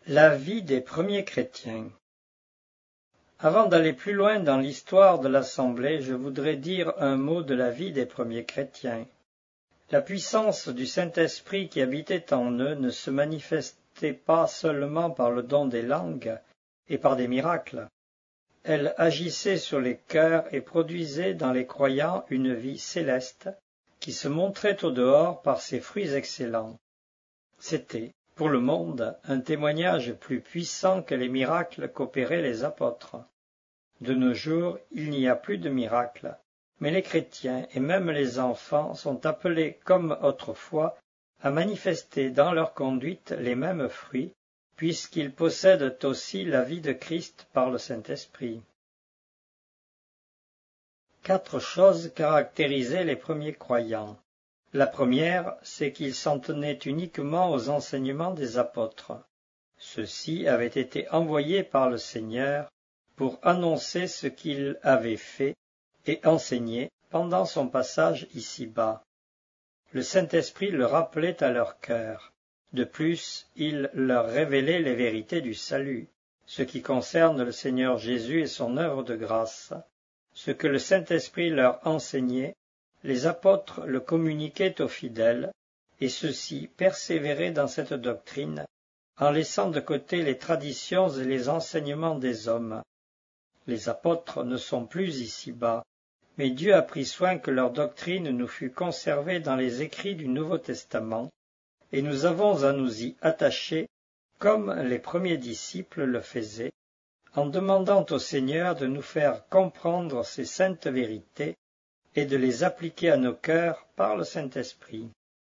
La vie des premiers chrétiens. Avant d'aller plus loin dans l'histoire de l'Assemblée, je voudrais dire un mot de la vie des premiers chrétiens. La puissance du Saint-Esprit qui habitait en eux ne se manifestait pas seulement par le don des langues et par des miracles. Elle agissait sur les cœurs et produisait dans les croyants une vie céleste qui se montrait au dehors par ses fruits excellents. C'était, pour le monde, un témoignage plus puissant que les miracles qu'opéraient les apôtres. De nos jours, il n'y a plus de miracles, mais les chrétiens et même les enfants sont appelés, comme autrefois, à manifester dans leur conduite les mêmes fruits, puisqu'ils possèdent aussi la vie de Christ par le Saint-Esprit. 4 choses caractérisaient les premiers croyants. La première, c'est qu'ils s'en tenaient uniquement aux enseignements des apôtres. Ceux-ci avaient été envoyés par le Seigneur pour annoncer ce qu'il avait fait et enseigné pendant son passage ici-bas. Le Saint-Esprit le rappelait à leur cœur. De plus, il leur révélait les vérités du salut, ce qui concerne le Seigneur Jésus et son œuvre de grâce. Ce que le Saint-Esprit leur enseignait, les apôtres le communiquaient aux fidèles, et ceux-ci persévéraient dans cette doctrine, en laissant de côté les traditions et les enseignements des hommes. Les apôtres ne sont plus ici-bas, mais Dieu a pris soin que leur doctrine nous fût conservée dans les écrits du Nouveau Testament, et nous avons à nous y attacher, comme les premiers disciples le faisaient, en demandant au Seigneur de nous faire comprendre ces saintes vérités, et de les appliquer à nos cœurs par le Saint-Esprit.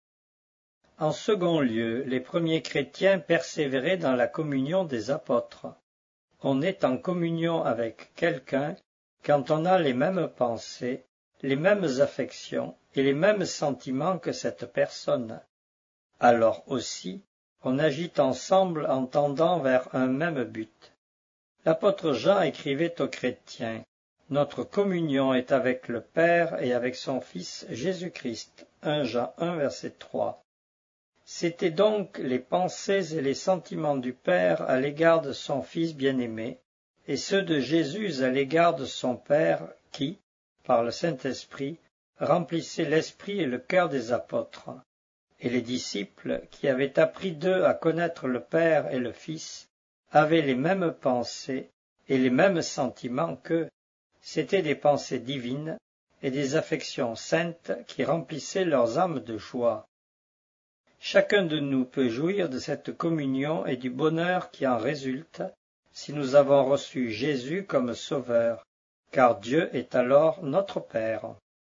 En second lieu, les premiers chrétiens persévéraient dans la communion des apôtres. On est en communion avec quelqu'un quand on a les mêmes pensées, les mêmes affections et les mêmes sentiments que cette personne. Alors aussi, on agit ensemble en tendant vers un même but. L'apôtre Jean écrivait aux chrétiens: notre communion est avec le Père et avec son Fils Jésus-Christ. 1 Jean 1, verset 3. C'étaient donc les pensées et les sentiments du Père à l'égard de son Fils bien-aimé, et ceux de Jésus à l'égard de son Père qui, par le Saint-Esprit, remplissait l'esprit et le cœur des apôtres. Et les disciples, qui avaient appris d'eux à connaître le Père et le Fils, avaient les mêmes pensées et les mêmes sentiments qu'eux. C'étaient des pensées divines et des affections saintes qui remplissaient leurs âmes de joie. Chacun de nous peut jouir de cette communion et du bonheur qui en résulte si nous avons reçu Jésus comme Sauveur, car Dieu est alors notre Père.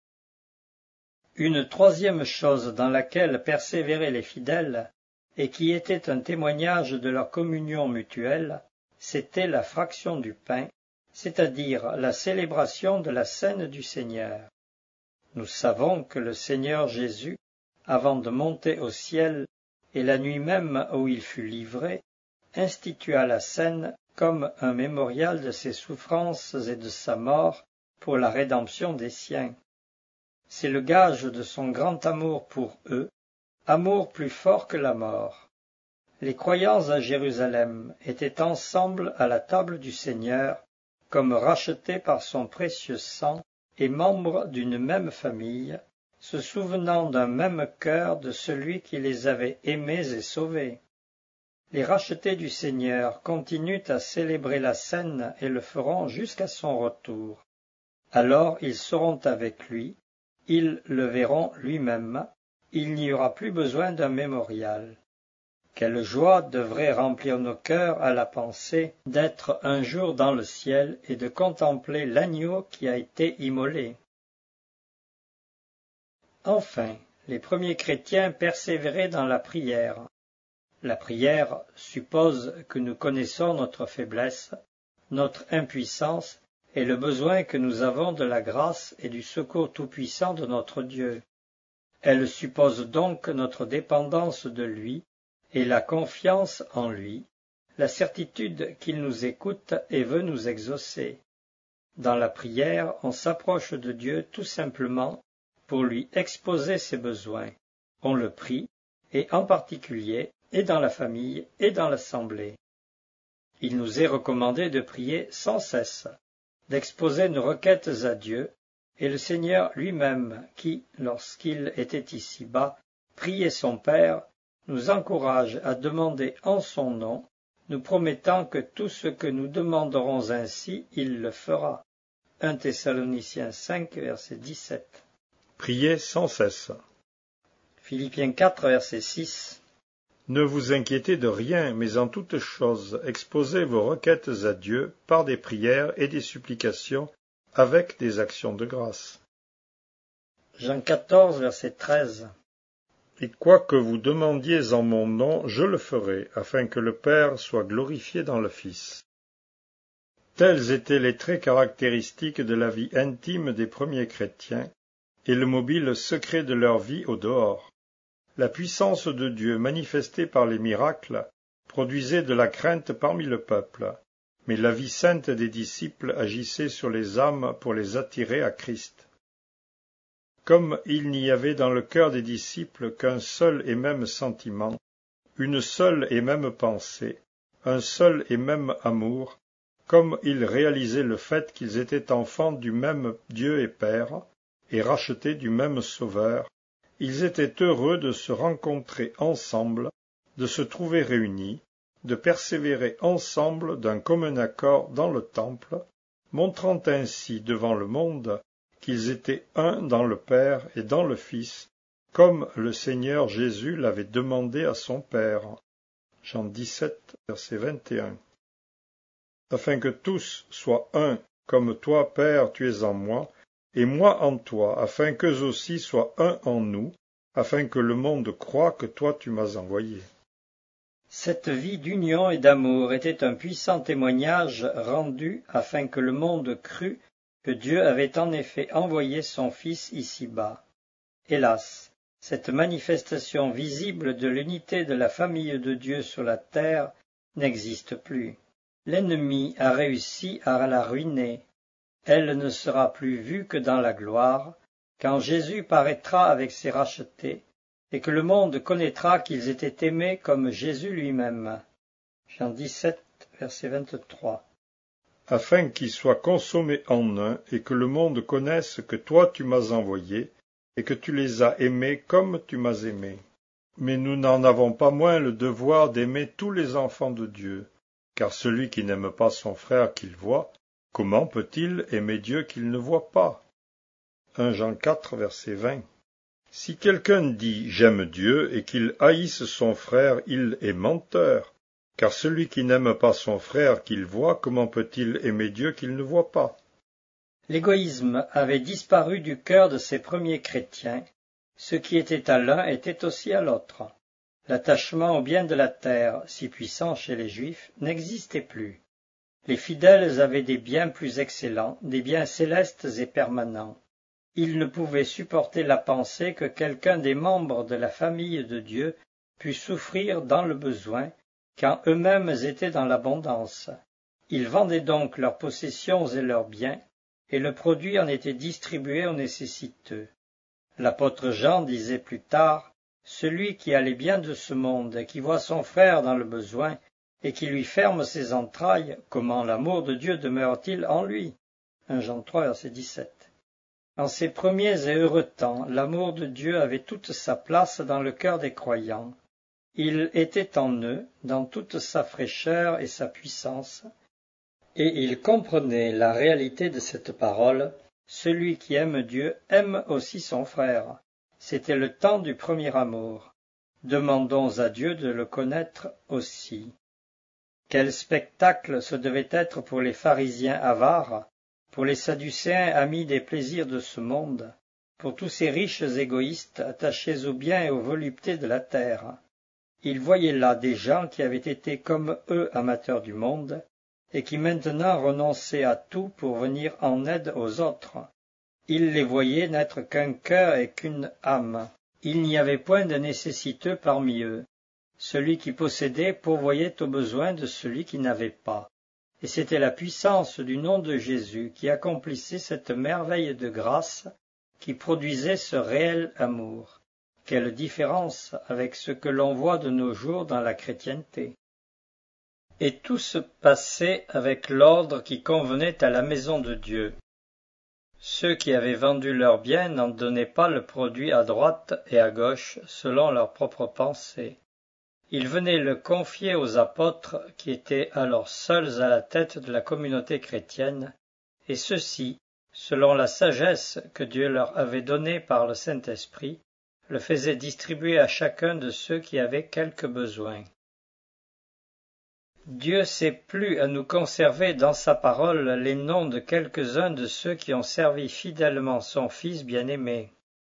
Une troisième chose dans laquelle persévéraient les fidèles, et qui était un témoignage de leur communion mutuelle, c'était la fraction du pain, c'est-à-dire la célébration de la scène du Seigneur. Nous savons que le Seigneur Jésus, avant de monter au ciel, et la nuit même où il fut livré, institua la scène comme un mémorial de ses souffrances et de sa mort pour la rédemption des siens. C'est le gage de son grand amour pour eux, amour plus fort que la mort. Les croyants à Jérusalem étaient ensemble à la table du Seigneur, comme rachetés par son précieux sang et membres d'une même famille, se souvenant d'un même cœur de celui qui les avait aimés et sauvés. Les rachetés du Seigneur continuent à célébrer la scène et le feront jusqu'à son retour. Alors ils seront avec lui, ils le verront lui-même, il n'y aura plus besoin d'un mémorial. Quelle joie devrait remplir nos cœurs à la pensée d'être un jour dans le ciel et de contempler l'agneau qui a été immolé. Enfin, les premiers chrétiens persévéraient dans la prière. La prière suppose que nous connaissons notre faiblesse, notre impuissance et le besoin que nous avons de la grâce et du secours tout-puissant de notre Dieu. Elle suppose donc notre dépendance de lui et la confiance en lui, la certitude qu'il nous écoute et veut nous exaucer. Dans la prière, on s'approche de Dieu tout simplement pour lui exposer ses besoins. On le prie, et en particulier, et dans la famille, et dans l'assemblée. il nous est recommandé de prier sans cesse, d'exposer nos requêtes à Dieu, et le Seigneur lui-même, qui, lorsqu'il était ici-bas, priait son Père, nous encourage à demander en son nom, nous promettant que tout ce que nous demanderons ainsi, il le fera. 1 Thessaloniciens 5, verset 17. Priez sans cesse. Philippiens 4, verset 6. Ne vous inquiétez de rien, mais en toutes choses, exposez vos requêtes à Dieu par des prières et des supplications, avec des actions de grâce. Jean 14, verset 13. Et quoi que vous demandiez en mon nom, je le ferai, afin que le Père soit glorifié dans le Fils. Tels étaient les traits caractéristiques de la vie intime des premiers chrétiens, et le mobile secret de leur vie au dehors. La puissance de Dieu manifestée par les miracles produisait de la crainte parmi le peuple, mais la vie sainte des disciples agissait sur les âmes pour les attirer à Christ. Comme il n'y avait dans le cœur des disciples qu'un seul et même sentiment, une seule et même pensée, un seul et même amour, comme ils réalisaient le fait qu'ils étaient enfants du même Dieu et Père, et rachetés du même Sauveur, ils étaient heureux de se rencontrer ensemble, de se trouver réunis, de persévérer ensemble d'un commun accord dans le temple, montrant ainsi devant le monde qu'ils étaient un dans le Père et dans le Fils, comme le Seigneur Jésus l'avait demandé à son Père. Jean 17, verset 21. Afin que tous soient un, comme toi, Père, tu es en moi, et moi en toi, afin qu'eux aussi soient un en nous, afin que le monde croie que toi tu m'as envoyé. Cette vie d'union et d'amour était un puissant témoignage rendu afin que le monde crût que Dieu avait en effet envoyé son Fils ici-bas. Hélas, cette manifestation visible de l'unité de la famille de Dieu sur la terre n'existe plus. L'ennemi a réussi à la ruiner. Elle ne sera plus vue que dans la gloire, quand Jésus paraîtra avec ses rachetés, et que le monde connaîtra qu'ils étaient aimés comme Jésus lui-même. Jean 17, verset 23. Afin qu'ils soient consommés en un, et que le monde connaisse que toi tu m'as envoyé, et que tu les as aimés comme tu m'as aimé. Mais nous n'en avons pas moins le devoir d'aimer tous les enfants de Dieu, car celui qui n'aime pas son frère qu'il voit, comment peut-il aimer Dieu qu'il ne voit pas? 1 Jean 4, verset 20. Si quelqu'un dit « j'aime Dieu » et qu'il haïsse son frère, il est menteur, car celui qui n'aime pas son frère qu'il voit, comment peut-il aimer Dieu qu'il ne voit pas? L'égoïsme avait disparu du cœur de ces premiers chrétiens. Ce qui était à l'un était aussi à l'autre. L'attachement au bien de la terre, si puissant chez les Juifs, n'existait plus. Les fidèles avaient des biens plus excellents, des biens célestes et permanents. Ils ne pouvaient supporter la pensée que quelqu'un des membres de la famille de Dieu pût souffrir dans le besoin, quand eux-mêmes étaient dans l'abondance. Ils vendaient donc leurs possessions et leurs biens, et le produit en était distribué aux nécessiteux. L'apôtre Jean disait plus tard, « Celui qui a les biens de ce monde et qui voit son frère dans le besoin, et qui lui ferme ses entrailles, comment l'amour de Dieu demeure-t-il en lui ?» 1 Jean 3, verset 17. En ces premiers et heureux temps, l'amour de Dieu avait toute sa place dans le cœur des croyants. Il était en eux, dans toute sa fraîcheur et sa puissance, et ils comprenaient la réalité de cette parole, « Celui qui aime Dieu aime aussi son frère ». C'était le temps du premier amour. Demandons à Dieu de le connaître aussi. Quel spectacle ce devait être pour les pharisiens avares, pour les sadducéens amis des plaisirs de ce monde, pour tous ces riches égoïstes attachés aux biens et aux voluptés de la terre. Ils voyaient là des gens qui avaient été comme eux amateurs du monde, et qui maintenant renonçaient à tout pour venir en aide aux autres. Ils les voyaient n'être qu'un cœur et qu'une âme. Il n'y avait point de nécessiteux parmi eux. Celui qui possédait pourvoyait aux besoins de celui qui n'avait pas. Et c'était la puissance du nom de Jésus qui accomplissait cette merveille de grâce, qui produisait ce réel amour. Quelle différence avec ce que l'on voit de nos jours dans la chrétienté! Et tout se passait avec l'ordre qui convenait à la maison de Dieu. Ceux qui avaient vendu leurs biens n'en donnaient pas le produit à droite et à gauche selon leurs propres pensées. Ils venaient le confier aux apôtres qui étaient alors seuls à la tête de la communauté chrétienne, et ceux-ci, selon la sagesse que Dieu leur avait donnée par le Saint-Esprit, le faisaient distribuer à chacun de ceux qui avaient quelque besoin. Dieu s'est plu à nous conserver dans sa parole les noms de quelques-uns de ceux qui ont servi fidèlement son Fils bien-aimé.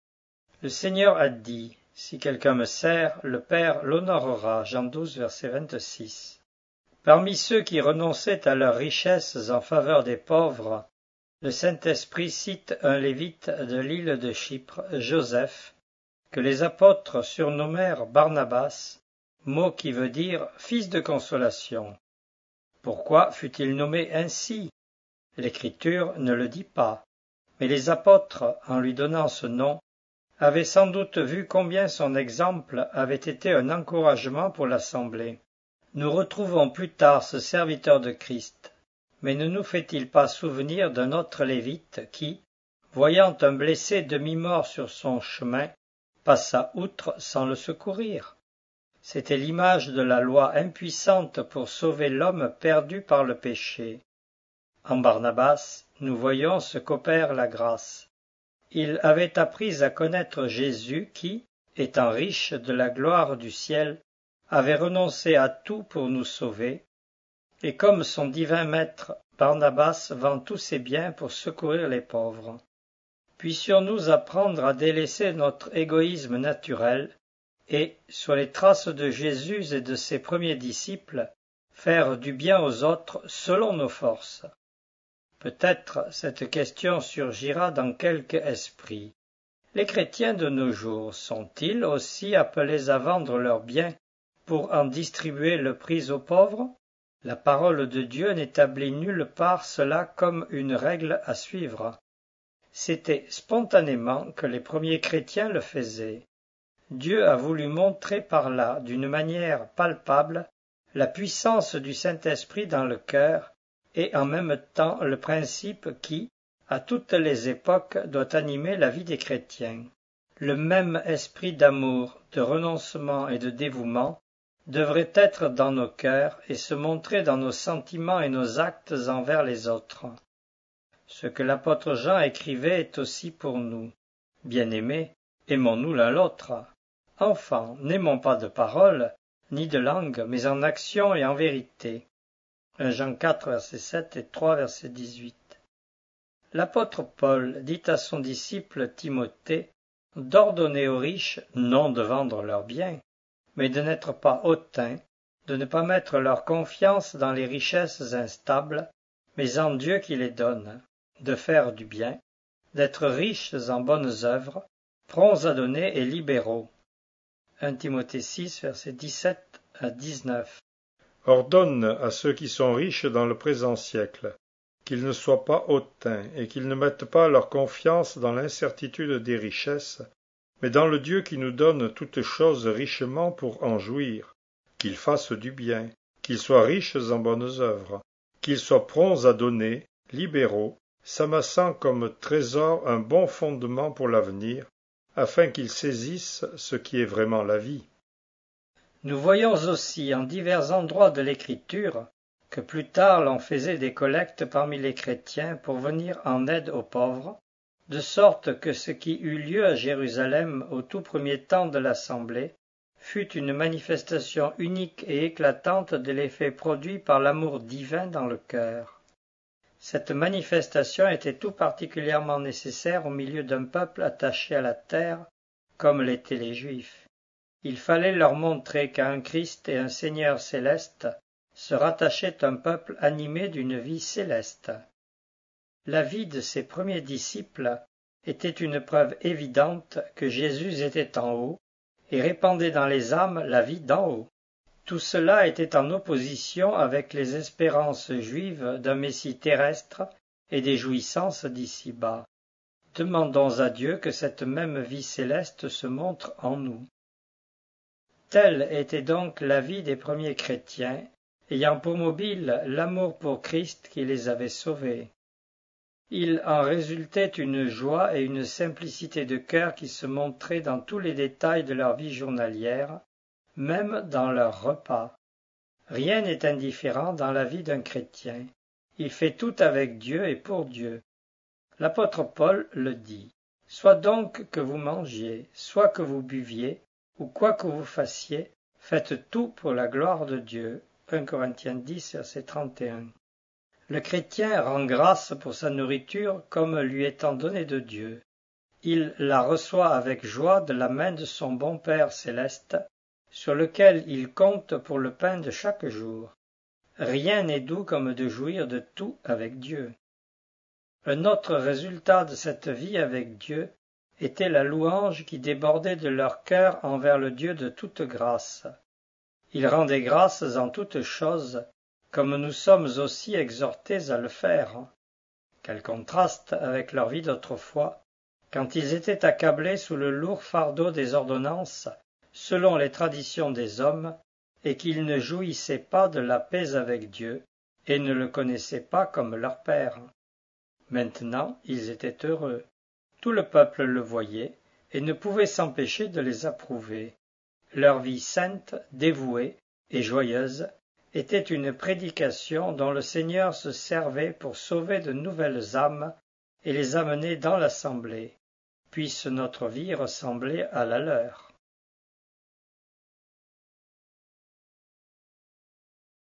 Le Seigneur a dit, « Si quelqu'un me sert, le Père l'honorera. » Jean 12, verset 26. Parmi ceux qui renonçaient à leurs richesses en faveur des pauvres, le Saint-Esprit cite un Lévite de l'île de Chypre, Joseph, que les apôtres surnommèrent Barnabas, mot qui veut dire « fils de consolation ». Pourquoi fut-il nommé ainsi? L'Écriture ne le dit pas, mais les apôtres, en lui donnant ce nom, avaient sans doute vu combien son exemple avait été un encouragement pour l'Assemblée. Nous retrouvons plus tard ce serviteur de Christ, mais ne nous fait-il pas souvenir d'un autre Lévite qui, voyant un blessé demi-mort sur son chemin, passa outre sans le secourir? C'était l'image de la loi impuissante pour sauver l'homme perdu par le péché. En Barnabas, nous voyons ce qu'opère la grâce. Il avait appris à connaître Jésus qui, étant riche de la gloire du ciel, avait renoncé à tout pour nous sauver, et comme son divin maître, Barnabas vend tous ses biens pour secourir les pauvres. Puissions-nous apprendre à délaisser notre égoïsme naturel et, sur les traces de Jésus et de ses premiers disciples, faire du bien aux autres selon nos forces. Peut-être cette question surgira dans quelque esprit. Les chrétiens de nos jours sont-ils aussi appelés à vendre leurs biens pour en distribuer le prix aux pauvres? La parole de Dieu n'établit nulle part cela comme une règle à suivre. C'était spontanément que les premiers chrétiens le faisaient. Dieu a voulu montrer par là, d'une manière palpable, la puissance du Saint-Esprit dans le cœur et en même temps le principe qui, à toutes les époques, doit animer la vie des chrétiens. Le même esprit d'amour, de renoncement et de dévouement devrait être dans nos cœurs et se montrer dans nos sentiments et nos actes envers les autres. Ce que l'apôtre Jean écrivait est aussi pour nous. Bien-aimés, aimons-nous l'un l'autre. Enfants, n'aimons pas de parole, ni de langue, mais en action et en vérité. 1 Jean 4, verset 7 et 3, verset 18. L'apôtre Paul dit à son disciple Timothée d'ordonner aux riches non de vendre leurs biens, mais de n'être pas hautains, de ne pas mettre leur confiance dans les richesses instables, mais en Dieu qui les donne, de faire du bien, d'être riches en bonnes œuvres, prompts à donner et libéraux. 1 Timothée 6, versets 17 à 19. Ordonne à ceux qui sont riches dans le présent siècle, qu'ils ne soient pas hautains et qu'ils ne mettent pas leur confiance dans l'incertitude des richesses, mais dans le Dieu qui nous donne toutes choses richement pour en jouir, qu'ils fassent du bien, qu'ils soient riches en bonnes œuvres, qu'ils soient prompts à donner, libéraux, s'amassant comme trésor un bon fondement pour l'avenir, afin qu'ils saisissent ce qui est vraiment la vie. Nous voyons aussi en divers endroits de l'Écriture que plus tard l'on faisait des collectes parmi les chrétiens pour venir en aide aux pauvres, de sorte que ce qui eut lieu à Jérusalem au tout premier temps de l'Assemblée fut une manifestation unique et éclatante de l'effet produit par l'amour divin dans le cœur. Cette manifestation était tout particulièrement nécessaire au milieu d'un peuple attaché à la terre, comme l'étaient les Juifs. Il fallait leur montrer qu'à un Christ et un Seigneur céleste se rattachait un peuple animé d'une vie céleste. La vie de ses premiers disciples était une preuve évidente que Jésus était en haut et répandait dans les âmes la vie d'en haut. Tout cela était en opposition avec les espérances juives d'un Messie terrestre et des jouissances d'ici-bas. Demandons à Dieu que cette même vie céleste se montre en nous. Telle était donc la vie des premiers chrétiens, ayant pour mobile l'amour pour Christ qui les avait sauvés. Il en résultait une joie et une simplicité de cœur qui se montraient dans tous les détails de leur vie journalière, même dans leurs repas. Rien n'est indifférent dans la vie d'un chrétien. Il fait tout avec Dieu et pour Dieu. L'apôtre Paul le dit. Soit donc que vous mangiez, soit que vous buviez, ou quoi que vous fassiez, faites tout pour la gloire de Dieu. 1 Corinthiens 10, verset 31. Le chrétien rend grâce pour sa nourriture comme lui étant donnée de Dieu. Il la reçoit avec joie de la main de son bon Père céleste, sur lequel il compte pour le pain de chaque jour. Rien n'est doux comme de jouir de tout avec Dieu. Un autre résultat de cette vie avec Dieu était la louange qui débordait de leur cœur envers le Dieu de toute grâce. Ils rendaient grâces en toutes choses, comme nous sommes aussi exhortés à le faire. Quel contraste avec leur vie d'autrefois, quand ils étaient accablés sous le lourd fardeau des ordonnances, selon les traditions des hommes, et qu'ils ne jouissaient pas de la paix avec Dieu, et ne le connaissaient pas comme leur Père. Maintenant, ils étaient heureux. Tout le peuple le voyait, et ne pouvait s'empêcher de les approuver. Leur vie sainte, dévouée et joyeuse était une prédication dont le Seigneur se servait pour sauver de nouvelles âmes et les amener dans l'assemblée. Puisse notre vie ressembler à la leur.